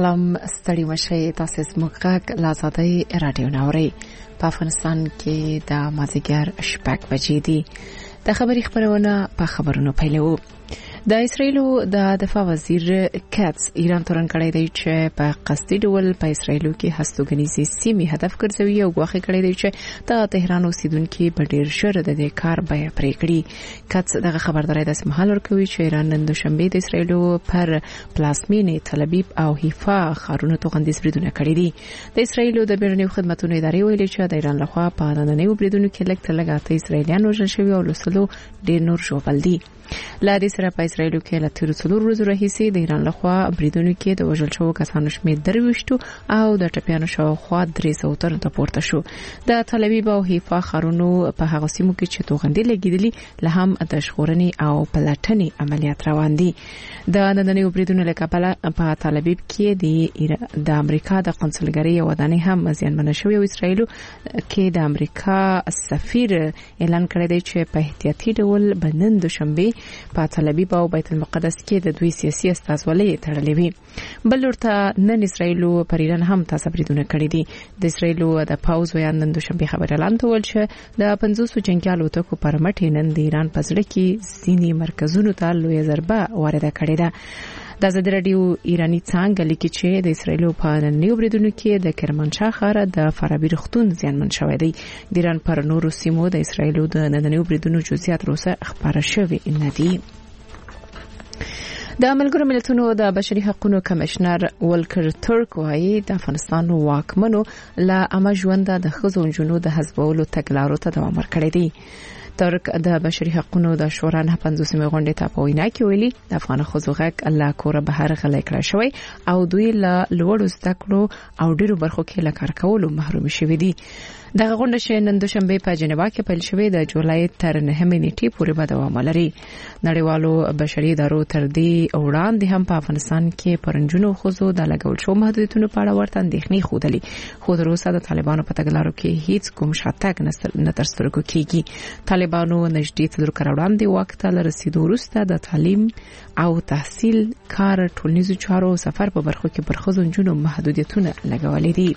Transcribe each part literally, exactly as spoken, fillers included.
هم ستړي مشي. تاسو زموږ غږ له آزادۍ راډیو ناوري. په افغانستان کې د مازیګر شپږ بجې دي. د خبري خبرونه په خبرونو پیلو. د اسرایلو د دفاع وزیر کاتس ایران تورن کړی دی چې په قصدي ډول په اسرایلو کې هستوګنیزي سیمې هدف ګرځوي او غواخي کړی دی چې د تهران اوسیدونکو په ډیر ژر د دې کار بیه پرې کړي. کاتس دغه خبرداري د سمحال ورکوي چې ایران نن دوشنبه د اسرایلو پر پلاسمینې تل ابیب او حیفا ښارونو توغندیز بریدونه کړي دي. د اسرایلو د بیرونی خدماتو ادارې ویلي چې د ایران لخوا په نننیو بریدونو کې لږ تر لږه اته اسرایلیان وژل شوي او لسلو ډیر نور ژوبل دي. لا دې سره په اسرایلو کې له تیر څلور ورځې راهیسې د ایران لخوا بریدونو کې د وژل شوو کسانو شمېر درويشتو او د ټپيانو شاوخوا درې سوه تر ته پورته شو. د تل ابیب او حیفا ښارونو په هغه سیمو کې چې توغندي لګیدلي له هم د شخورنې او پلټنې عملیات روان دي. د نننیو بریدونو له کبله په تل ابیب کې د د امریکا د قونسلګرۍ ودانۍ هم زیانمن شوې او اسرایلو کې د امریکا سفیر اعلان کړی دی چې په احتیاطي ډول بنن دوشنبه په تل ابیب او بیت المقدس کې د دوی سیاسي استازولۍ تړلې وي. بل ورته نن اسرایلو پر ایران هم تاسو بریدونه کړی دي. د اسرایلو د پاوز ویان نن دوشنبه خبر اعلان کول چې د پنځوس جنگیالو ټکو پر مټ نن د ایران په ځړ کې ځینی مرکزونو ته لوی ضربه وارده کړې ده. د ازادي راډیو ایرانی څنګه لیکي چې د اسرایلو په نننیو بریدونو کې د کرمانشاه ښار د فارابي رختون زیانمن شوی دی. د ایران پر نورو سیمو د اسرایلو د نننیو بریدونو جزئیات روسه خبره شوی نه دي. د ملګرو ملتونو د بشري حقوقو کمشنر ولکر ترک وايي د افغانستان واکمنو له عامه ژوند د ښځو جنونو د حزبولو تګلارو ته دوام ورکړی دی. ترک د بشري حقوقو د شورا نه پنځوسمې غونډې ته په وینا کې ویلي د افغان ښځو غږ الله کور بهر غلې کړی شوی او دوی له لوړو زده کړو او ډیرو برخو کې له کار کولو محروم شوي دي. دغه غونډه چې نن دوشنبه په جنیوا کې پیل شوې د جولای تر نهمې نیټې پورې به دوام ولري. نړیوالو بشري ادارو تر دې وړاندې هم په افغانستان کې پرنجونو ښځو د لګول شو محدودیتونو په اړه ورته اندېښنې ښودلې، خو تر اوسه د طالبانو په تګلارو کې هیڅ کوم شاتګ نه تر سترګو کېږي. طالبانو نږدې څلور کاله وړاندې واک ته رسیدو وروسته د تعلیم او تحصیل، کار، ټولنیزو چارو او سفر په برخو کې پر ښځو جنونو محدودیتونه لګولې دي.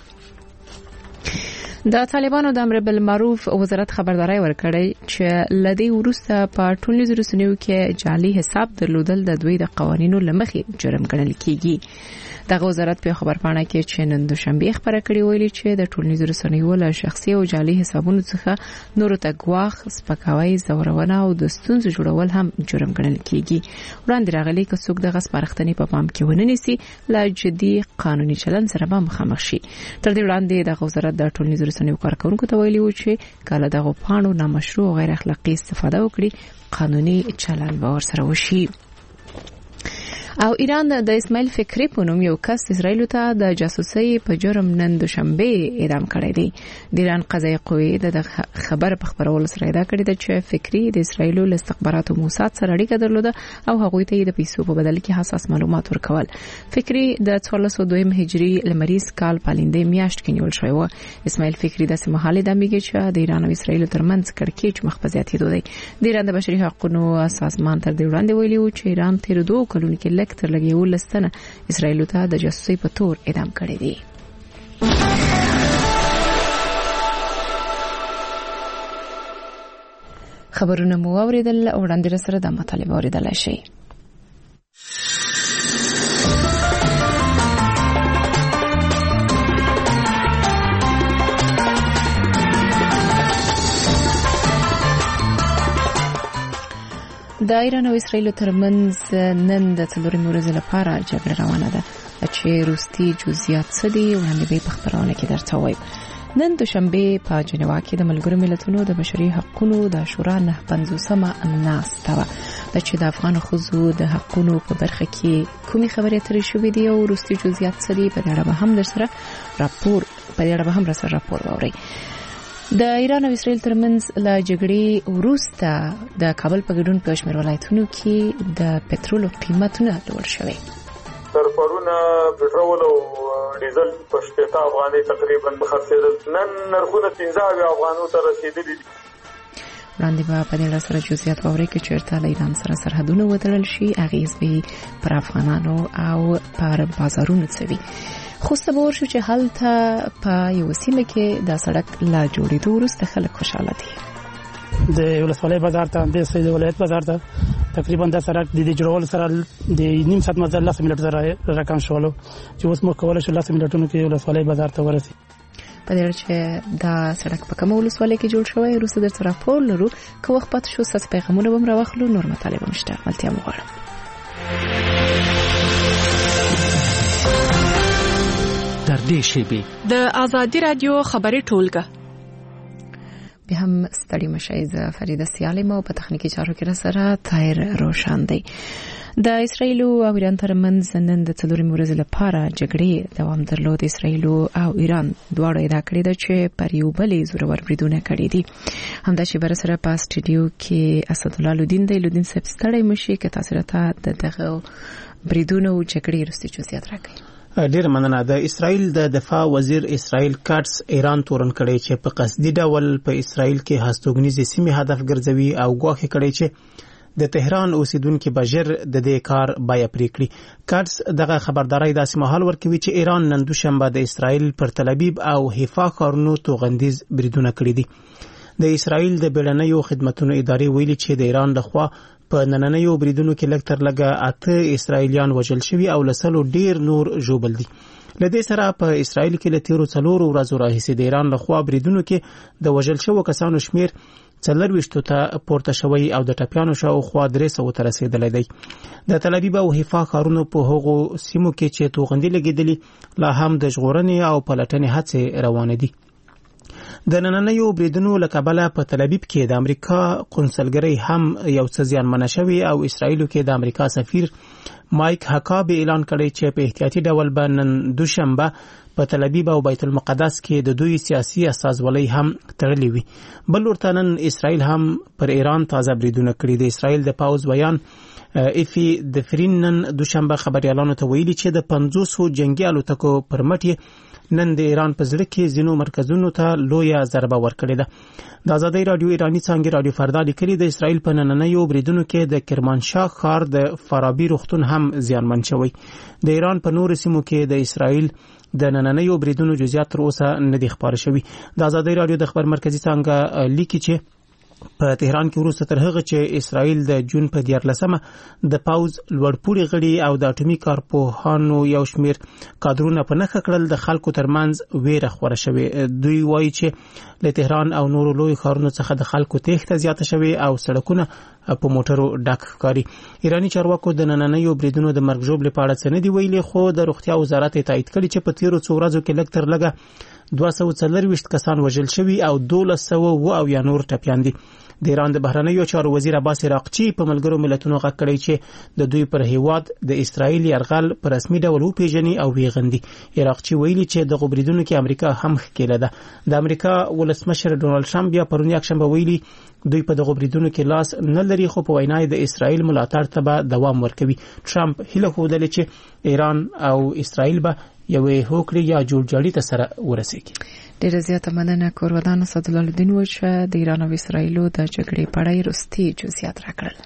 د طالبانو د امر بالمعروف وزارت خبرداري ورکړی چې لدی وروسته په ټولنیزو رسنیو کې جعلي حساب درلودل د دوی د قوانینو لمخې جرم ګڼل کیږي. دغه وزارت په خبرپاڼه کې چې نن دوشنبه خبره کړې ویلي چې د ټولنیزو رسنیو له شخصي او جعلي حسابونو څخه نورو ته ګواښ، سپکاوی، زورونه او د ستونزو جوړول هم جرم ګڼل کیږي. وړاندې راغلي که څوک دغه سپارښتنې په پام کې ونه نیسي له جدي قانوني چلند سره به مخامخ شي. تر دې وړاندې دغه وزارت د ټولنیزو رسنیو کارکونکو ته ویلي و چې کله دغه پاڼو نامشروع او غیر اخلاقی استفاده وکړي قانوني چلند به ورسره وشي. او ایران د اسماعیل فکری په نوم یو کس اسرایل ته د جاسوسي په جرم نن دوشنبه اعدام کړی دی. د ایران قضایي قوې د خبر په خبرولو سره دا کړی دی چې فکری د اسرایل له استخباراتو موساد سره اړیکه درلوده او هغه ته د پیسو په بدل کې حساس معلومات ورکول. فکری د څوارلس سوه دوه هجری لمریز کال پالنده میاشت کې نیول شوی و. اسماعیل فکری د سمحالي د میګي چې د ایران او اسرایل ترمنځ کړکېچ مخ په زیاتېدو دی. د ایران د بشري حقوقو سازمان تر دې وړاندې ویلي و چې ایران تیر دوه کلونو کې تر لګي ولستنه اسرایل ته د جاسوسي په تور اعدام کړی دی. خبرونه مو اوریدل او وړاندې سره د مطالبه اوریدل شي. د ایران او اسرایل ترمنځ نن د څلورمې ورځې لپاره جګړه روانه ده چې روستي جزئیات څه دي وړاندې به په خبرونه کې درته وایم. نن دوشنبه په جنیوا کې د ملګرو ملتونو د بشري حقوقو د شورا نه پنځوسمه ناسته وه چې د افغان ښځو د حقوقو په برخه کې کومې خبرې اترې شوې دي او روستي جزئیات څه دي په اړه به هم درسره راپور په اړه به هم درسره راپور واورئ. د ایران او اسرایل ترمنځ له جګړې وروسته د کابل په ګډون په شمېر ولایتونو کې د پټرولو قیمتونه لوړ شوي. سرپرونه پټرول او ډیزل په شپږ افغانۍ تقریبا خرڅېدل. نن نرخونه پنځه افغانو ته رسیدلي دي. وړاندې به په دې سره جزئیات واوري کې چیرته له ایران سره سرحدونه وتړل شي اغیز به پر افغانانو او پر بازارونو څوي خو صبر شو چې هلته په یو سیمه کې د سړک لا جوړېدو وروسته خلک خوشاله دي. د ولسوالۍ بازار ته د سید ولایت بازار ته تقریبا د سړک د جوړول سره د نیم ساعت مزل لس منټ سره رقم شولو چې اوس موږ کولای شو لس منټونو کې ولسوالۍ بازار ته ورسېږو. په دې چې دا سړک په کومه ولسوالۍ کې جوړ شوی وروسته درته راپور لرو که وخت پات شو ساس پیغامونه به راوخلو نور مطالب مشته ملتیا مغواړم. در دې شیبه د آزادی رادیو خبري ټولګه به هم ستړي مشایز فریده سیالم او په تخنیکی چارو کې سره تایر روشن دی. د اسرایل او ایران ترمنځ نن د څلورمې ورځې لپاره جګړې دوام درلود. اسرایل او ایران دواړه ادعا کړې ده چې پر یو بل زورور بریدونه کړي دي. همدا چې بر سره په سټډیو کې اسدالله لودین دی. لودین صاحب ستړي مشي کې تاسو راته د دغه بریدونو او جګړې رستي جزئیات راکړئ. ډیر مننه. د اسرایل د دفاع وزیر اسرایل کاتس ایران تورن کړي چې په قصدي ډول په اسرایل کې هستوګنیزې سیمې هدف ګرځوي او ګواښ کړي چې د تهران اوسیدونکو بجر د دې کار بیا پریکړي. کاتس دغه خبرداري داسې مهال ورکوي چې ایران نن دوشنبه د اسرایل پر تل ابیب او حیفا ښارونو توغندیز بریدونه کړي دي. د اسرایل د بیړنیو خدماتو ادارې ویلي چې د ایران لخوا په نننیو بریدونو کې لږ تر لږه اته اسرایلیان وژل شوي او لسلو ډیر نور ژوبل دي. لدې سره په اسرایل کې لتیرو څلورو ورځو راهیسې د ایران لخوا بریدونو کې د وژل شوو کسانو شمیر څلرويشتو ته پورته شوی او د ټپیانو شاوخوا درې سوه ته رسیدلی دی. د تل ابیب او حیفا ښارونو په هغو سیمو کې چې توغندي لګېدلي لا هم د ژغورنې او پلټنې هڅې روانې دي. د نننیو بریدونو له کبله په تل ابیب کې د امریکا قونسلګرۍ هم یو څه زیانمنه شوې او اسرایلو کې د امریکا سفیر مایک هکاب اعلان کړی چې په احتیاطي ډول به نن دوشنبه په تل ابیب او بیت المقدس کې د دوی سیاسي استازولۍ هم تړلې وي. بل ورته نن اسرایل هم پر ایران تازه بریدونه کړي. د اسرایل د پاوز بیان افي د فرین نن دوشنبه خبريالانو ته ویلي چې د پنځوسو جنگي الوتکو پر مټ نن د ایران په زړه کې ځینو مرکزونو ته لویه ضربه ورکړې ده. د آزادۍ رادیو ایرانی څنګه رادیو فردا لیکلي د اسرایل په نننیو بریدونو کې د کرمانشاه ښار د فارابي روغتون هم زیانمن شوی. د ایران په نور سیمو کې د اسرایل د نننیو بریدونو جزئیات تر اوسه نه دي خبر شوي. د آزادۍ رادیو د خبر مرکزی څنګه لیکي چې په تهران کې وروسته تر هغه چې اسرایل د جون په دیارلسمه د پاوز لوړپوړي غړي او د اټومي کارپوهانو یو شمیر کادرونه په نخښه کړل د خلکو ترمنځ ویره خوره شوې. دوی وایي چې له تهران او نورو لوی ښارونو څخه د خلکو تېښته زیاته شوې او سړکونه په موټرو ډک ښکاري. ایرانی چارواکو د نننیو بریدونو د مرګ ژوبلې په اړه څه نه دي ویلي خو د روغتیا وزارت تایید کړي چې په تیرو څو ورځو کې لږ تر لږه دوه سوه څلرویشت کسان وژل شوي او دولس سوه اوه اویا نور ټپیان دي. د ایران د بهرنیو چارو وزیر عباس عراقچي په ملګرو ملتونو غږ کړی چې د دوی پر هیواد د اسرایل یرغل په رسمي ډول وپیژني او ویغندي. عراقچي ویلي چې د غبرګونو کې امریکا هم ښکېله ده. د امریکا ولسمشر ډونالد ټرمپ بیا پرون یکشنبه ویلي دوی په دغه بریدونو کې لاس نه لري خو په وینا د اسرایل ملاتړ ته به دوام ورکوي. ټرمپ هیله خوده چې ایران او اسرایل به یوې هوکړې یا جوړجاړي ته سره ورسېږي. ډیره زیاته مننه کورودان اسدالله لودین و چې د ایران او اسرایل د جګړې په اړه رستي جزئیات راکړل.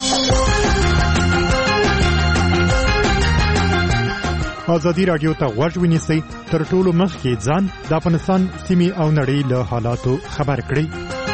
آزادی رادیو ته غوږ ونیسئ تر ټولو مخکې ځان د افغانستان سیمې او نړۍ له حالاتو خبر کړئ.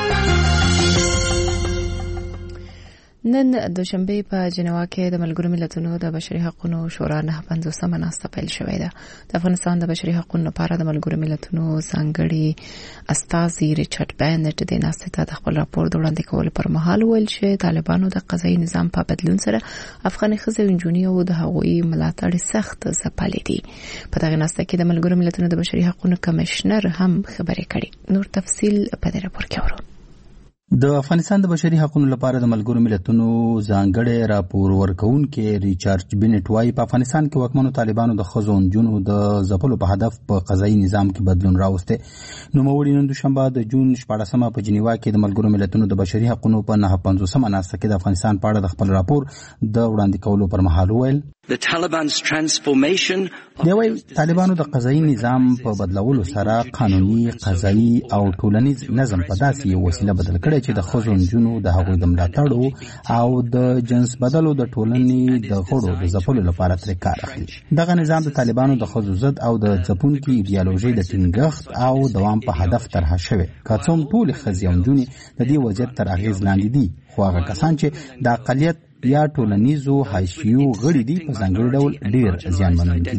نن دوشنبه په جنوا کې د ملګرو ملتونو د بشري حقوقو شورا نه پنځوسمه ناسته پیل شوې ده. د افغانستان د بشري حقوقو لپاره د ملګرو ملتونو ځانګړي استازي ریچارډ بینټ د ناسته ته د خپل راپور د وړاندې کولو پر مهال ویل چې طالبانو د قضایي نظام په بدلون سره افغاني ښځې او نجونې او د هغوی ملاتړ سخت ځپلې دي. په دغه ناسته کې د ملګرو ملتونو د بشري حقوقو کمشنر هم خبرې کړې. نور تفصیل په دې راپور کې اورو. د افغانستان د بشري حقوقو لپاره د ملګرو ملتونو ځانګړي راپور ورکوونکي ریچارډ بینټ وايي په افغانستان کې واکمنو طالبانو د ښځو او نجونو د ځپلو په هدف په قضایي نظام کې بدلون راوسته. نوموړي نن دوشنبه د جون شپاړسمه په جنیوا کې د ملګرو ملتونو د بشري حقوقو په نهه پنځوسمه ناسته کې د افغانستان په اړه د خپل راپور د وړاندې کولو پر مهال ویل دی وايي طالبانو د قضایي نظام په بدلولو سره قانوني، قضایي او ټولنیز نظم په داسې یو وسیله بدل کړی کړی چې د ښځو نجونو د هغوی د ملاتړ او د جنس بدلو د ټولنې د غړو د ځپلو لپاره ترې کار اخلي. دغه نظام د طالبانو د ښځو ضد او د ځپونکي ایډیالوژۍ د ټینګښت او دوام په هدف طرحه شوی. که څه هم ټولې ښځې او نجونې د دې وضعیت تر اغېز لاندې دي، خو هغه کسان چې د اقلیت یا ټولنیزو حاشیو غړي دي په ځانګړي ډول ډېر زیانمنونکي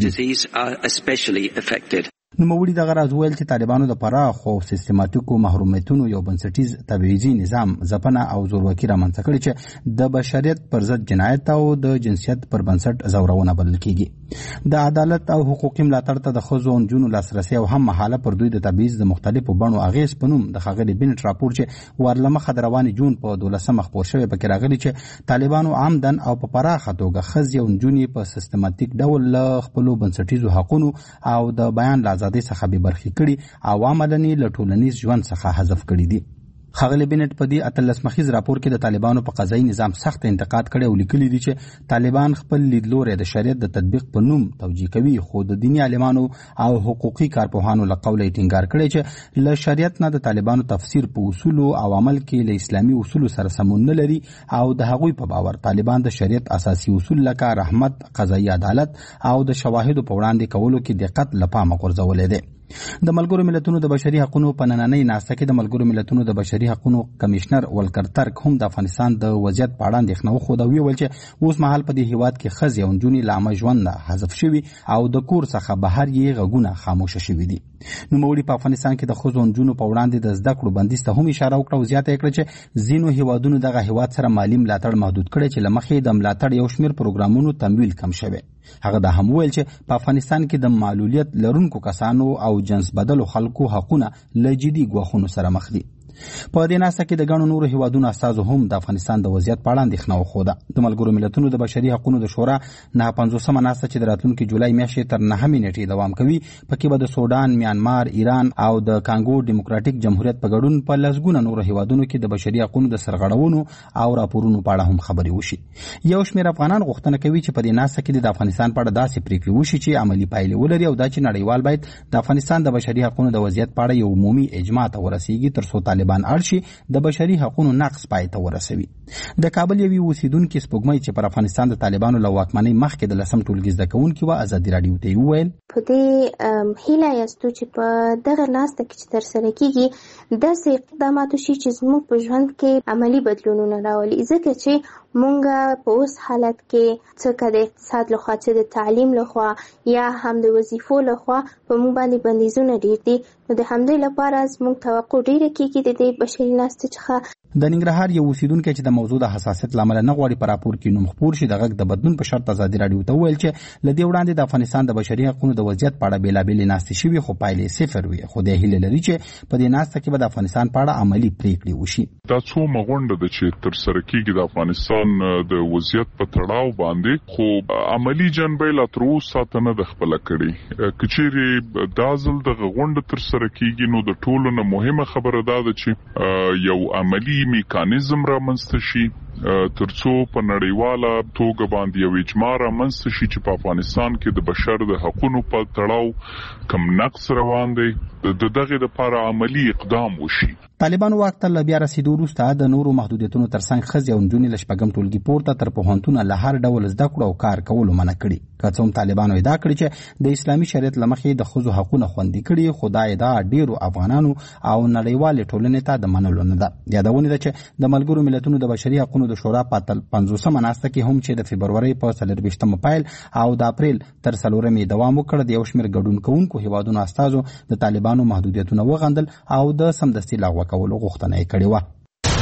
دي. نوموړي دغه راز ویل چې طالبانو د پراخو او سیستماتیکو محرومیتونو یو بنسټیز تبعیضي نظام ځپنه او زورواکي رامنځته کړې چې د بشریت پر ضد جنایت او د جنسیت پر بنسټ زورونه بلل کیږي. د عدالت او حقوقي ملاتړ ته د ښځو او نجونو لاسرسي او هم مهاله پر دوی د تبعیض د مختلفو بڼو اغېز په نوم د ښاغلي بنټ راپور چې ورلمخه د روانې جون په دولسمه خپور شوی پکې راغلي چې طالبانو عمدن او په پراخه توګه ښځې او نجونې په سیستماتیک ډول له خپلو بنسټیزو حقونو او د بیان له ازادۍ څخه بې برخې کړي او عملاً له ټولنیز ژوند څخه حذف کړي دي. ښاغلي بنټ په دې اتلس مخیز راپور کې د طالبانو په قضایي نظام سخت انتقاد کړی او لیکلي دي چې طالبان خپل لیدلوری د شریعت د تطبیق په نوم توجیه کوي، خو د دیني عالمانو او حقوقي کارپوهانو له قوله یې ټینګار کړی چې له شریعت نه د طالبانو تفسیر په اصولو او عمل کې له اسلامي اصولو سره سمون نه لري او د هغوی په باور طالبان د شریعت اساسي اصول لکه رحمت، قضایي عدالت او د شواهدو په وړاندې کولو کې دقت له پامه غورځولی دی. د ملګرو ملتونو د بشري حقوقو په نننۍ ناسته کې د ملګرو ملتونو د بشري حقوقو کمشنر ولکر ترک هم د افغانستان د وضعیت په اړه اندېښنه وښوده او ویل چې اوس مهال په دې هیواد کې ښځې او نجونې له عامه ژوند نه حذف شوي او د کور څخه بهر یې غږونه خاموشه شوي دي. نوموړي په افغانستان کې د ښځو او نجونو په وړاندې د زده کړو بندیز ته هم اشاره وکړه او زیاته یې کړه چې ځینو هیوادونو دغه هیواد سره مالي ملاتړ محدود کړی چې له مخې د ملاتړ یو شمېر پروګرامونو تمویل کم شوی. هغه دا هم ویل چې په افغانستان کې د معلولیت لرونکو کسانو او جنس بدلو خلکو حقونه له جدي ګواښونو سره مخ دي. په دې ناسته کې د ګڼو نورو هیوادونو استازو هم د افغانستان د وضعیت په اړه اندېښنه وښوده. د ملګرو ملتونو د بشري حقوقو د شورا نهه پنځوسمه ناسته چې د راتلونکي جولای میاشتې تر نهمې نیټې دوام کوي، پکې به د سودان، میانمار، ایران او د کانګو ډیموکراتیک جمهوریت په ګډون په لسګونه نورو هیوادونو کې د بشري حقوقو د سرغړونو او راپورونو په اړه هم خبرې وشي. یو شمېر افغانان غوښتنه کوي چې په دې ناسته کې د افغانستان په اړه داسې پریکړې وشي چې عملي پایلې ولري او دا چې نړیوال باید د افغانستان د بشري حقوقو د وضعیت په اړه یو عمومي اجماع ته ورسیږي تر څو طالبان اړ شي د بشري حقوقو نقض پای ته ورسوي. د کابل یوې اوسیدونکي سپوږمۍ چې پر افغانستان د طالبانو له واکمنۍ مخکې د لسم ټولګي زده کوونکي وه ازادي راډیو ته یې وویل په دې هیله یاستو چې په دغه ناسته کې چې ترسره کیږي داسې اقدامات وشي چې زموږ په ژوند کې عملي بدلونونه راولي، ځکه چې مونږ په اوس حالت کې څه که د اقتصاد لخوا څه د تعلیم لخوا یا هم د وظیفو لخوا په مونږ باندې بندیزونه ډیر دي، نو د همدې لپاره زموږ توقع ډیره کیږي د دې بشري ناستې څخه. د ننګرهار یو اوسیدونکی چې د موضوع د حساسیت له امله نه غواړي په راپور کې نوم خپور شي، د غږ د بدلون په شرط ازادي راډیو ته وویل چې له دې وړاندې د افغانستان د بشري حقوقو د وضعیت په اړه بېلابېلې ناستې شوي خو پایلې صفر وي، خو د هیله لري چې په دې ناسته کې به د افغانستان په اړه عملي پریکړې وشي. دا څو مغونډه ده چې ترسره کیږي د افغانستان د وضعیت په تړاو باندې، خو عملی جنبه لا تر اوسه نه د خپل کړي. کچېرې دا ځل د غونډه ترسره کیږي نو د ټولو نه مهمه خبره ده چې یو عملی میکانیزم رامنځته شي ترڅو په نړیواله توګه باندې یو اجماع رامنځته شي چې په افغانستان کې د بشر د حقوقو په تړاو کم نقص روان دی، د دغه لپاره عملی اقدام وشي. طالبانو واک ته له بیا رسیدو وروسته د نورو محدودیتونو ترڅنګ ښځې او نجونې له شپږم ټولګي پورته تر پوهنتونه له هر ډول زده کړو او کار کولو منع کړي. که څه هم طالبانو ادعا کړې چې د اسلامي شریعت له مخې د ښځو حقونه خوندي کړي، خو دا ادعا ډېرو افغانانو او نړیوالې ټولنې ته د منلو نه ده. یادونه ده چې د ملګرو ملتونو د بشري حقوقو د شورا په پنځوسمه ناسته کې هم چې د فبرورۍ په څلرویشتمه پیل او د اپریل تر څلورمې دوام وکړ، د یو شمېر ګډون کوونکو هیوادونو استازو د طالبانو محدودیتونه وغندل او د سمدستي لغوه کولو غوښتنه یې کړې وه.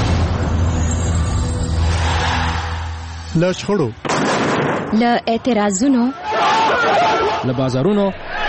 له شخړو، له اعتراضونو، له بازارونو،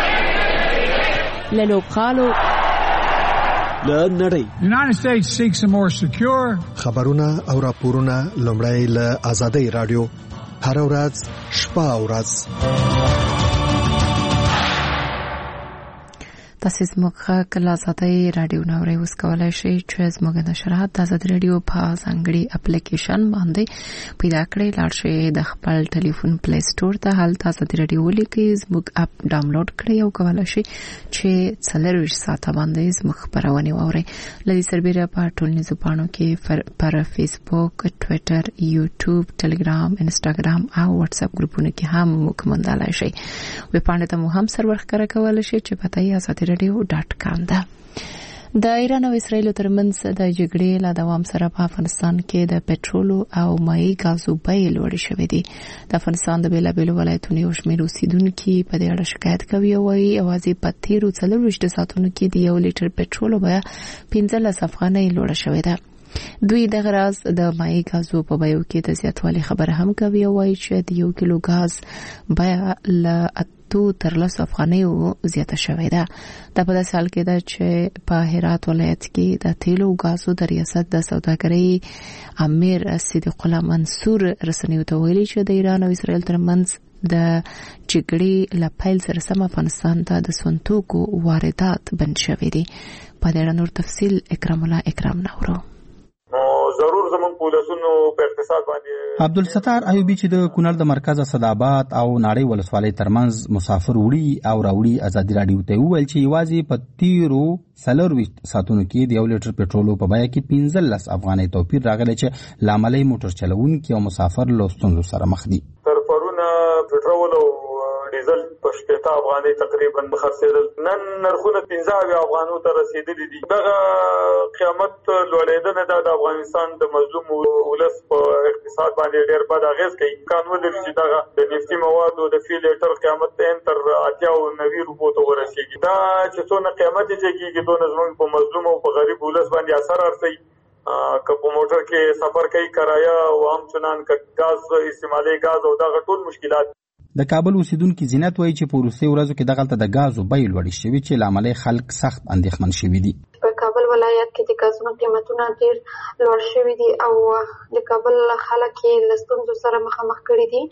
له لوبغالو، له نړۍ. United States seeks a more secure. خبرونه او راپورونه لومړی له آزادۍ راډیو هر ورځ شپه او ورځ. تاسو زموږه کله آزادۍ رادیو نوري اوس کولای شئ چې زموږ نشرات د آزاد رادیو په ځانګړي اپلیکیشن باندې پیدا کړئ. لاړ شئ د خپل ټلیفون پلی سٹور ته هلته آزاد رادیو ولیکئ، زموږ اپ ډاونلوډ کړئ او کولای شئ چې څلور ساعته باندې زموږ خبرونه واورئ. لدی سربېره په ټولنیزو پاڼو کې پر فیسبوک، ټوئیټر، یوټیوب، ټلګرام، انسټاګرام او واتس اپ ګروپونو کې هم موږ موندلای شئ. وې پاڼه ته مو هم سرور ښکاره کولای شئ چې پته یې آزاد رادیو ډاټ کام ده. د ایران او اسرایل ترمنځ د جګړې له دوام سره په افغانستان کې د پټرول او مایع غازو بیې لوړې شوې دي. د افغانستان د بیلابیلو ولایتونو یو شمېر اوسیدونکي په دې اړه شکایت کوي او وايي یوازې په تیرو څلورویشتو ساعتونو کې د یو لیټر پټرول بیه پنځلس افغانۍ لوړه شوې ده. دوی دغه راز د مایع غازو په بیو کې د زیاتوالي خبره هم کوي او وايي چې د یو کیلو غاز بیه له تو تر لس افغانیو زیاته شوې ده. دا په داسې حال کې ده چې په هرات ولایت کې د تیلو او غازو د ریاست د سوداګرۍ امیر صدیق الله منصور رسنیو ته ویلي چې د ایران او اسرائیل ترمنځ د جګړې له پیل سره سم افغانستان ته د سونتوکو واردات بند شوې دي. په دې اړه نور تفصیل اکرام الله اکرام نورو ضرور زمون پولیسونو په اقتصاد باندې عبدالستار ایوبی چې د کونړ د مرکز صدابات او ناړۍ ولسوالۍ ترمنځ مسافر وړي او راوړي ازادي رادیو ته ویل چې یوازې په تیرو څلورویشت ساعتونو کې د یو لیټر پټرولو په بیه کې پنځلس افغانۍ توپیر راغلی چې له امله موټر چلوونکي او مسافر له ستونزو سره مخ دي. تر پرونه پټرول او ډیزل په شپږ افغانۍ تقریبا خرڅېدل، نن نرخونه پنځه افغانو ته رسیدلي دي. دغه قیامت لوړېدنه د افغانستان د مظلوم ولس په اقتصاد باندې ډېر بد اغېز کوي. قانون لري چې دغه د نفتي موادو د فی لیټر قیمت تر اتیا او نوي روپو ته ورسیږي. دا چې څونه قیمت یې کېږي دونه زموږ په مظلوم او په غریب ولس باندې اثر ارسي. که په موټر کې سفر کوي کرایه او هم چنان غاز استعمالي غاز او دغه ټول مشکلات. د کابل اوسیدونکو زینت وایي چې په وروستي ورځو کې دغلته د غازو بیې لوړې شوې چې له امله خلک سخت اندېښمن شوي دي. په کابل ولایت کې د غازونو قیمتونه ډېر لوړ شوي دي او د کابل خلک یې له ستونزو سره مخامخ کړي دي،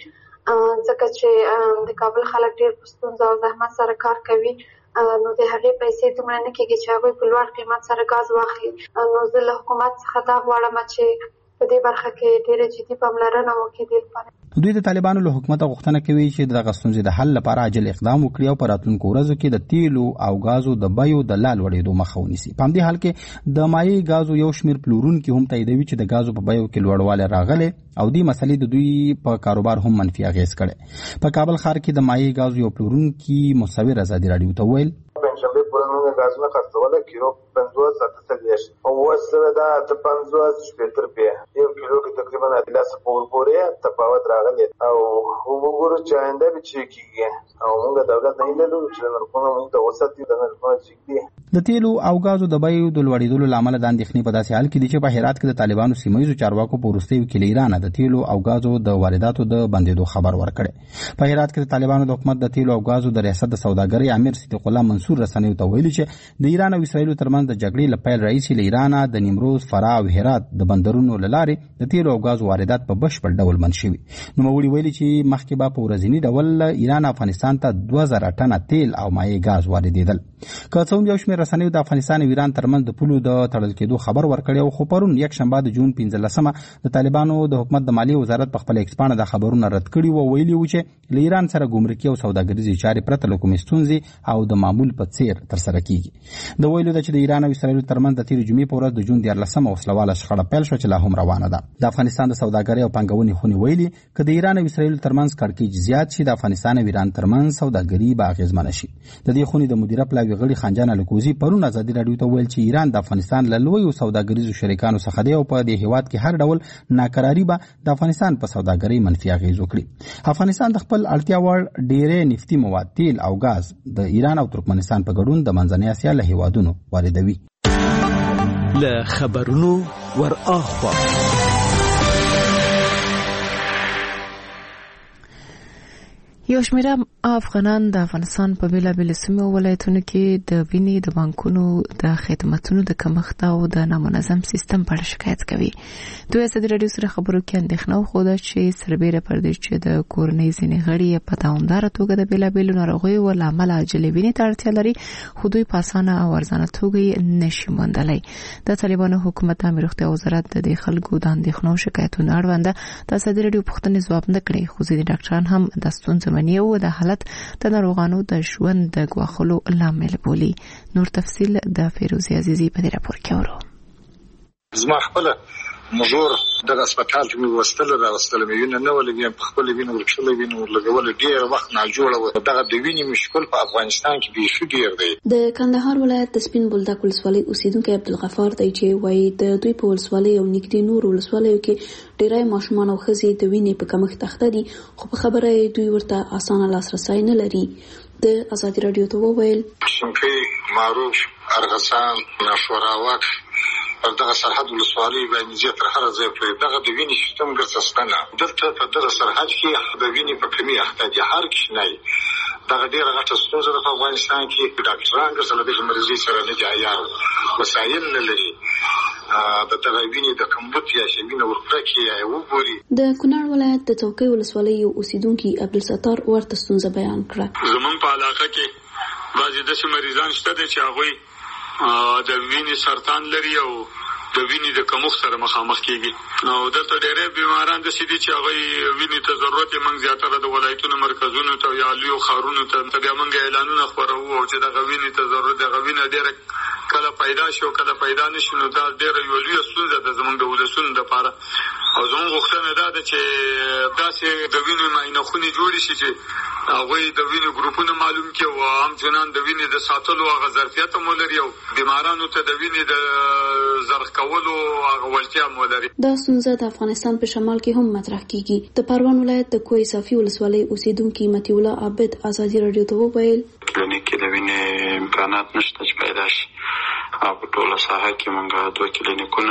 ځکه چې د کابل خلک ډېر په ستونزو او زحمت سره کار کوي. نو د هغې پیسې دومره نه کېږي چې هغوی په لوړ قیمت سره غاز واخلي. نو زه له حکومت څخه دا غواړم چې په دې برخه کې ډېره جدي پاملرنه وکړي. دې لپاره دوی د طالبانو له حکومت غوښتنه کوي چې دغه ستونزې د حل لپاره عاجل اقدام وکړي او په راتلونکو ورځو کې د تیلو او غازو د بیو د لا لوړېدو مخه ونیسي. په همدې حال کې د مایع غازو یو شمېر پلورونکي هم تاییدوي چې د غازو په بیو کې لوړوالی راغلی او دې مسلې د دوی په کاروبار هم منفي اغېز کړی. په کابل ښار کې د مایع غازو یو پلورونکي مصور ازادي راډیو ته ویل پنځشنبه پورې موږ غازونه خرڅول کیلو پنځوس اته څلوېښت او اوس دا اته پنځوس شپېته روپۍ یو کیلو کې تقریبا اتلس پورې تفاوت راغلی او وګورو چې آینده به چې کېږي او موږ دولت نه لرو چې نرخونه موږ ته وساتي د نرخونه جګ دي. د تیلو او غازو د بیو د لوړېدلو له امله د اندېښنې په داسې حال کې دي چې په هرات کې د طالبانو سیمه چارواکو په وروستیو کې له ایرانه د تیلو او غازو د وارداتو د بندېدو خبر ورکړی. په هرات کې د طالبانو د حکومت د تیلو او غازو د ریاست د سوداګرۍ امیر صدیق الله منصور رسنیو ته ویلي چې د ایران او اسرائیل ترمنځ د جګړې له پیل راهیسې له ایرانه د نیمروز، فراه او هرات د بندرونو له لارې د تیلو او غازو واردات په بشپړ ډول بند شوي. نوموړي ویلي چې مخکې به په ورځني ډول ایران افغانستان ته دوه زره ټنه تیل او مایع غاز واردېدل. که څه هم یو شمېر رسنیو د افغانستان او ایران ترمنځ د پولو د تړل کېدو خبر ورکړی او خو پرون یکشنبه د جون پنځلسمه د طالبانو د حکومت د مالیې وزارت په خپل ایکس پاڼه د خبرونه رد کړي و. ویلي و چې له ایران سره ګمرکي او سوداګریزې چارې پرته له کومې ستونزې او د معمول په څېر ترسره کېږي. د ویلو ده چې د ایران او اسرائیل ترمنځ د تېرې جمعې په ورځ د جون دیارلسمه وسلواله شخړه پیل شوه چې لا هم روانه ده. د افغانستان د سوداګرۍ او پانګونې خونې ویلي که د ایران او اسرائیل ترمنځ کړکېچ زیات شي د افغانستان او ایران ترمنځ سوداګري به اغېزمنه شي. د دې خونې د مدیره پلاوي غړي خنجان الکوزي پرون ازادي راډیو ته ویل چې ایران د افغانستان له لویو سوداګریزو شریکانو څخه دی او په دې هیواد کې هر ډول ناکراري به د افغانستان په سوداګرۍ منفي اغېز وکړي. افغانستان د خپل اړتیا وړ ډېرې نفتي مواد، تیل او غاز د ایران او ترکمنستان په ګډون د منځنۍ اسیا له هیوادونو واردوي. له خبرونو ور اخوا یو شمېر افغانان د افغانستان په بیلابیلو سیمو او ولایتونو کې د وینې د بانکونو د خدماتو د کمښت او د نامنظم سیستم په اړه شکایت کوي. دوی ازادي راډیو سره خبرو کې اندېښنه وښوده چې سربېره پر دې چې د کورنۍ ځینې غړي په دوامداره توګه د بیلابیلو ناروغیو له امله عاجلې وینې ته اړتیا لري، خو دوی په اسانه او ارزانه توګه یې نشي موندلی. د طالبانو حکومت امیر روغتیا وزارت د دې خلکو د اندېښنو شکایتونو اړونده د ازادي راډیو پوښتنې ځواب نه کړی، خو ځینې ډاکټران هم د ستونزو مني او د حالت د ناروغانو د ژوند د ګواښلو لامل بولي. نور تفصیل د فیروزي عزیزي په دې راپور کې اورو. زما خپل مجور د هسپتال کې مې وستل راوستل مې وینه نه ولګم، په خپل وینه ورکړل وینه ولګول ډیر وخت نه جوړه و. دغه د وینې مشکل په افغانستان کې به شو ډیر دی. د کندهار ولایت د سپین بولدک ولسوالۍ اوسیدونکو عبدالغفار دی چې وایي د دوی په ولسوالۍ او نږدې نور ولسوالیو کې ډیری ماشومان او ښځې د وینې په کمښت اخته دي، خو په خبره دوی ورته اسانه لاسرسی نه لري. د ازادي راډیو ته وویل شمپې، معروف، ارغسان، ناشوراوک پر دغه سرحد ولسوالۍ باندې زیات تر هر ځای پورې دغه د وینې سیستم ګرځستنه دلته په دغه سرحد کې د وینې په کمی اخته دي. هر کښنی دغه ډېره غټه ستونزه ده په افغانستان کې. ډاکټران ګرځله دغه مریضۍ سره نه دي عیار، وسایل نه لري. د دغه وینې د کمبود یا چې وینه ورکړه یا وګوري. د کونړ ولایت د څوکۍ ولسوالۍ یو اوسیدونکي عبدالستار ورته ستونزه بیان کړه. زمونږ په علاقه کې بعضې داسې مریضان شته دي چې هغوی د وینې سرطان لري او د وینې د کمښت سره مخامخ کیږي. نو دلته ډېری بیماران داسې دي چې هغوی وینې ته ضرورت یې موږ زیاتره د ولایتونو مرکزونو ته یا لویو ښارونو ته بیا موږ اعلانونه خپروو او چې دغه وینې ته ضرورت دغه وینه ډېره کله پیدا شي او کله پیدا نه شي، نو دا ډېره یوه لویه ستونزه ده زموږ د ولسونو دپاره. او زموږ غوښتنه دا ده چې داسې د وینې معاینه خونې جوړې شي چې هغوی د وینې ګروپونه معلوم کړي او همچنان د وینې د ساتلو هغه ظرفیت هم ولري او بیمارانو ته د وینې د زرخ کولو هغه وړتیا هم ولري. دا ستونزه د افغانستان په شمال کې هم مطرح کیږي. د پروان ولایت د کوه صافي ولسوالۍ اوسیدونکي مطیع الله عابد ازادي راډیو ته وویل کلینیک کې د وینې امکانات نشته چې پیدا شي. او په ټوله ساحه کې موږ دوه کلینیکونه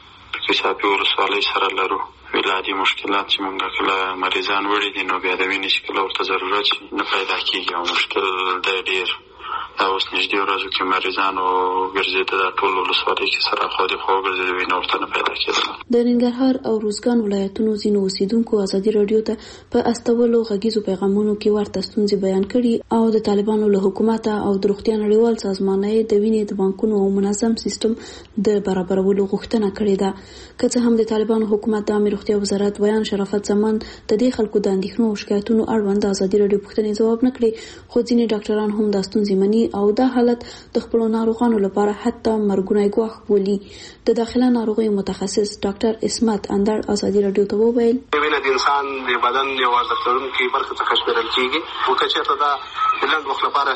کوه صافي ولسوالۍ سره لرو. ولادي مشکلات چې موږ کله مریضان وړي دي نو بیا د وینې چې کله ورته ضرورت شي نه پیدا کېږي او مشکل دی ډېر. دا اوس نږدې ورځو کې مریضانو ګرځېده د ټول ولسوالۍ کې سره خوا دې خوا وګرځېده وینه ورته نه پیدا کېدله. د ننګرهار او روزګان ولایتونو ځینو اوسیدونکو ازادي راډیو ته په استولو غږیزو پیغامونو کې ورته ستونزې بیان کړي او د طالبانو له حکومت او د روغتیا نړیوال سازمان د وینې د بانکونو او منظم سیستم د برابرولو غوښتنه کړې ده. که څه هم د طالبانو حکومت د عامه روغتیا وزارت ویان شرافت زمان د دې خلکو د اندېښنو او شکایتونو اړوند ازادي راډیو پوښتنې ځواب نه کړي، خو ځینې ډاکټران هم دا ستونزې مني او دا حالت د خپل ناروغانو لپاره حتی مرګونی ګواښ بولي. د داخله ناروغیو متخصص ډاکټر اسمت اندر ازادي راډیو ته وویل وینه د انسان د بدن یو ارزښت لرونکي برخه څخه شمیرل کیږي او که چېرته دا د لنډ وخت لپاره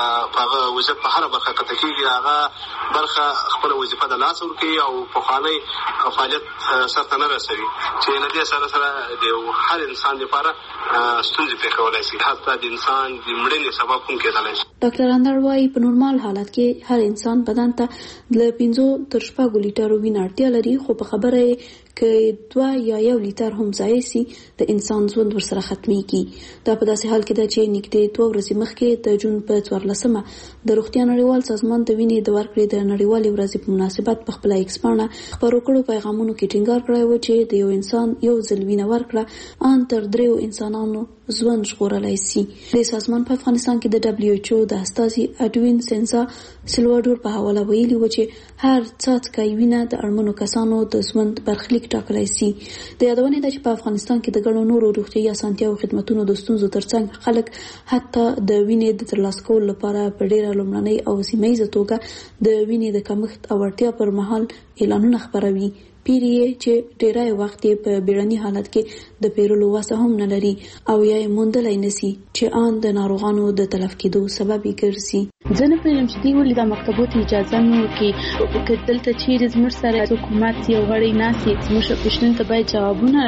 هغه وضعیت په هره برخه قطع کیږي، هغه برخه خپل وظیفه د لاس ورکوي او پخوانی فعالیت سرته نه رسوي چې له دې سره سره د هر انسان لپاره ستونزې پېښولی شي، حتی د انسان د مړینې سبب هم کېدلی شي. ډاکټر اندر وايي په نورمال حالت کې هر انسان بدن ته له پنځو تر شپږو لیټرو وینه اړتیا لري، خو په خبره یې که دوه یا یو لیټر هم ضایع سي د انسان ژوند ورسره ختمیږي. دا په داسې حال کې ده چې نږدې دوه ورځې مخکې د جون په څوارلسمه د روغتیا نړیوال سازمان د وینې د ورکړې د نړیوالې ورځې په مناسبت په خپله ایکس پاڼه خپرو کړو پیغامونو کې ټینګار کړی و چې د یو انسان یو ځل وینه ورکړه ان تر دریو انسانانو ژوند ژغورلی سي. د سازمان په افغانستان کې د دبلیو ایچ او د استازي اډوین سینزا سلواډور په حواله ویلي و چې هر څاڅکی وینه د اړمنو کسانو د ژوند برخلیک ټاکلی سي. د یادونې ده چې په افغانستان کې د ګڼو نورو روغتیايي اسانتیاو خدمتونو د ستونزو ترڅنګ خلک حتی د وینې د ترلاسه کولو لپاره په ډېره لومړنۍ او سیمه ییزه توګه د وینې د کمښت او اړتیا پر مهال اعلانونه خپروي، پیریه چې ډیری وخت په بیړني حالت کې د پیرلو وسه هم نه لري او یا یې موندلی نسی چې ان د ناروغانو د تلف کېدو سبب ګرځي. زه نه پوهېږم چې دوی ولې د مکتبو ته اجازه نه ورکوي. که دلته چیرې زموږ سره حکومت یو غړی ناست وي زموږ پوښتنو ته باید جوابونه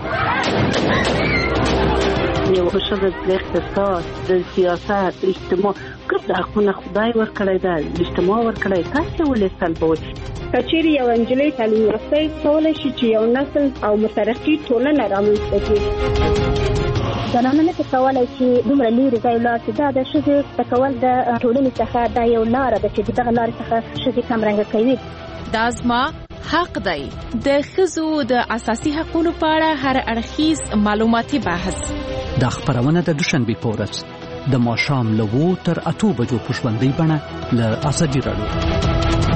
راکړي. یو ښځه د اقتصاد، د سیاست، اجتماع ګرد حقونه خدای ورکړی ده، اجتماع ورکړی، تاسې ولې سلبوئ؟ که چیرې یو نجلۍ تعلیم یافته کولی شي چې یو نسل او مترقي ټولنه رامنځته کړي. ځانونه نه کولای چې دومره لري ځای لاړ شي. دا د ښځې تکول د ټولنې څخه دا یو لاره ده چې دغه لارې څخه ښځې کمرنګه کوي. دا زما حق دی. د ښځو د اساسي حقوقو په اړه هر اړخیز معلوماتي بحث دا خبرونه د دوشنبه په ورځ د ماښام له اوو تر اته بجو په ژوندۍ بڼه له ازادي راډیو.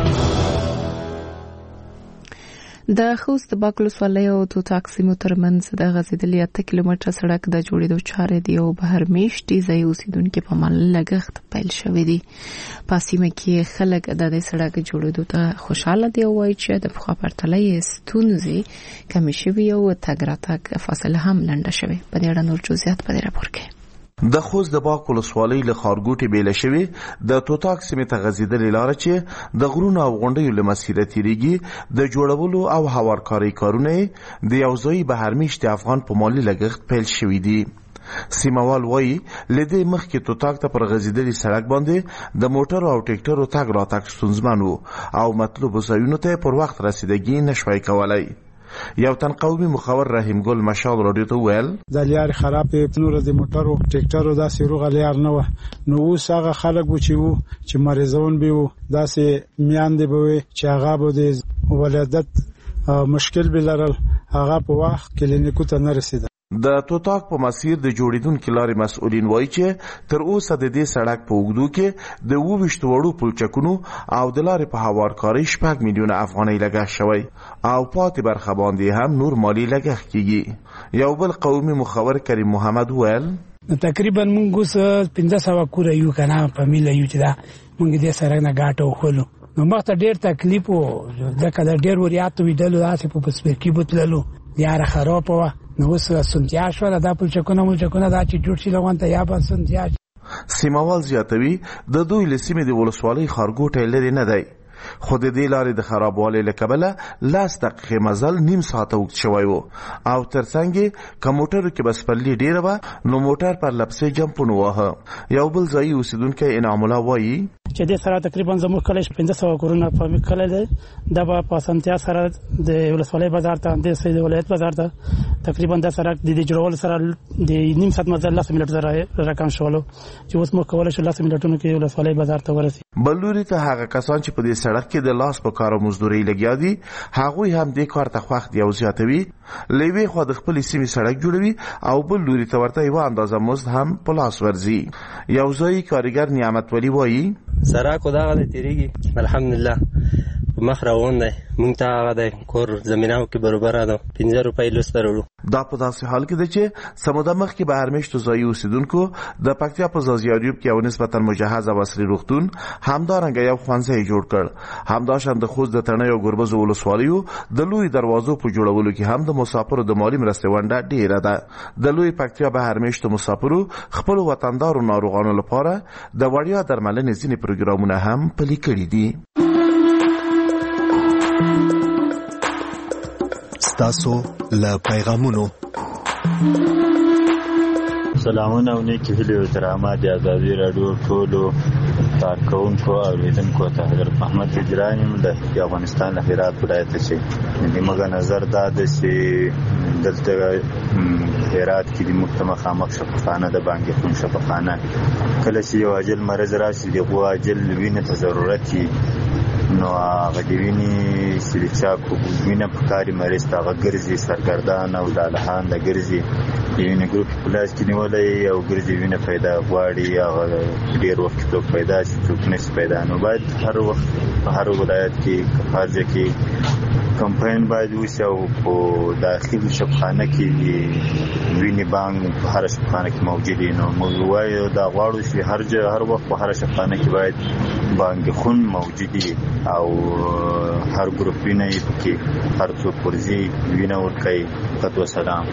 د خوست باک ولسوالۍ او توتاک سیمو ترمنځ د غځېدلي اته کیلومتره سړک د جوړېدو چارې د یو بهرمېشتي ځای اوسیدونکو په معامله لګښت پیل شوی دی. په سیمه کې خلک د دې سړک جوړېدو ته خوشاله دي او وایي چې د پخوا پرتله یې ستونزې کمې شوي او تګ راتګ فاصله هم لنډه شوې. په دې اړه نور جزئیات په دې راپور کې. د خوست د باک ولسوالۍ له ښارګوټي بیله شوې د توتاک سیمې ته غځېدلې لاره چې د غرونو او غونډیو له مسیره تېرېږي د جوړولو او هوارکارۍ کارونه د یو ځایي بهرمېشتي افغان په مالي لګښت پیل شوي دي. سیموال وایي له دې مخکې توتاک ته پر غځېدلي سړک باندې د موټرو او ټیکټرو تګ راتګ ستونزمن و او مطلوبو ځایونو ته پر وخت رسیدګي نشوای کولی. یو تن قومي مخور رحیم ګل مشال رادیو ته ویل د لیار خرابې نور د موټرو ټیکټرو داسې روغه لیار نه و. نو اوس هغه خلک و چې وو چې مریضون به وو داسې میاندې به وي چې هغه به د ولادت مشکل به لرل هغه په وخت کلینیکو ته نه رسیده. د توتاک په مسیر د جوړیدونکو لارې مسؤلین وایي چې تر اوسه د دې سړک په اوږدو کې د اوویشت وړو پلچکونو او د لارې په هوارکارۍ شپږ میلیونه افغانۍ لګښت شوی او پاتې برخه باندې هم نور مالي لګښت کیږي. یو بل قومي مخور کریم محمد ویل تقریبا موږ اوس پنځه سوه کوره یو کنه په میله یو چې دا موږ دې سړک نه ګاټه وخلو. نو مخته ډېر تکلیف و ځکه د ډېر وریاتو ویدلو داسې په پسپرکي بوتللو لیاره خراب وه. نو اوس سنتیا شوله دا پلچکونه ملچکونه دا چې جوړ شي لغون ته یا به سنتیا شي. سیموال زیاتوي د دوی له سیمې د ولسوالۍ ښارګوټی لرې نه دی خو د دې لارې د خرابوالي له کبله لس دقیقې مزل نیم ساعته اوږد شوی و او ترڅنګ یې که موټرو کې به سپرلي ډېره وه نو موټر پر لپسې جمپونه واهه. یو بل ځایي اوسیدونکی انعام الله وایي چې دې سره تقریبا زموږ کلی پنځه سوه کورونه په کلی دی. دا به په اسانتیا سره د ولسوالۍ بازار ته د ولایت بازار ته تقریبا دا سړک د دې جوړولو سره د نیم ساعت مزل لس منټ سره رقم شولو چې اوس موږ کولی شو لس منټونو کې ولسوالۍ بازار ته ورسي. بل لوري ته هغه کسان چې په دې سړک کې د لاس په کار او مزدورۍ لګیا دي هغوی هم دې کار ته خوښ دي او زیاتوي. له یوې خوا د خپلې سیمې سړک جوړوي او بل لوري ته ورته یوه اندازه مزد هم په لاس ورځي. یو ځایي کارګر نعمت ولی وایي سړک خو دغه دی تېرېږي الحمدلله په مخ روان دی. موږ ته هغه دی کور زمینه کې برابره ده پنځه روپۍ لوس ته وړو. دا په داسې حال کې ده چې څه موده مخکې بهرمېشتو ځایي اوسیدونکو د پکتیا په ځاځیاریوب کې یو نسبتا مجهز او عصري روغتون همدارنګه یو ښوونځی جوړ کړ. همداشان د خوست د تڼیو او ګربزو ولسوالیو د لوی دروازو په جوړولو کې هم د مسافرو د مالي مرستې ونډه ډېره ده. د لوی پکتیا بهرمېشتو مسافرو خپلو وطندارو ناروغانو لپاره د وړیا درملنې ځینې پروګرامونه هم پلي کړي دي. ستاسو له پیغامونو سلامونه او نیکی هیلې او احترامات د ازادي راډیو ټولو کارکوونکو او اوریدونکو ته حضرت محمد هجران یم د افغانستان له هرات ولایت څخه. زموږ نظر دا دی چې دلته هرات کې د موږ ته مخامخ شفاخانه د بانګې خون شفاخانه کله چې یو عاجل مرض راشي دغه عاجل وینې ته ضرورت وي نو هغه د وینې سلیچا کو وینه په کاري مریض ته هغه ګرځي سرګردان او لالهان د ګرځي د وینې ګروپ پلاس کې نیولې او ګرځي وینه پیدا غواړي هغه ډېر وخت څوک پیدا شي څوک نشي پیدا. نو باید هر وخت په هر ولایت کې هر ځای کې کمپاین باید وشي او په داخلي شفاخانه کې وینې بانک په هر شفاخانه کې موجود دي. نو موږ وایو دا غواړو چې هر ځای هر وخت په هر شفاخانه کې باید بانک خون موجود دي او هر ګروپ وینه یې پکې هر څوک ورځي وینه ورکوي. تاسو سلام.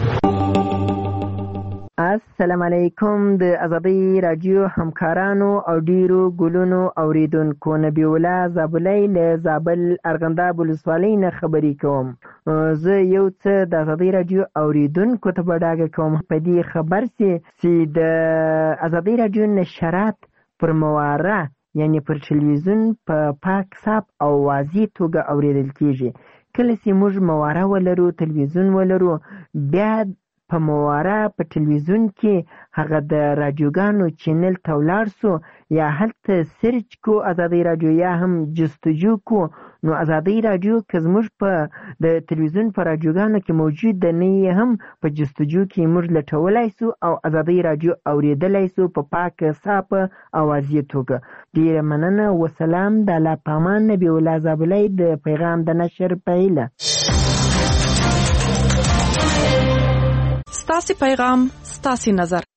السلام علیکم د ازادي رادیو همکارانو او ډیرو ګلونو اوریدونکو. نبی الله زابلای له زابل ارغنداب ولسوالۍ نه خبرې کوم. زه یو څه د ازادي رادیو اوریدونکو ته بډاګه کوم په دې خبر چې د ازادي رادیو نشرات پر مواره یعنی پر تلویزیون په پاک صاف او واضح توګه اوریدل کیږي. کله چې موږ مواره ولرو تلویزیون ولرو بیا په مواره په ټلویزیون کې هغه د رادیوګانو چینل ته ولاړ سو یا هلته سرچ کو ازادي رادیو یا هم جستجو کو نو ازادي رادیو که زموږ په د ټلویزیون په رادیوګانو کې موجود د نه هم په جستجو کې موږ لټولای سو او ازادي رادیو اوریدلای سو په پاک صاف اوازې توګه. ډیره مننه. وسلام. د الله پامان نبی الله زابلای د پیغام د نشر پهله. ستاسو پیغام ستاسو نظر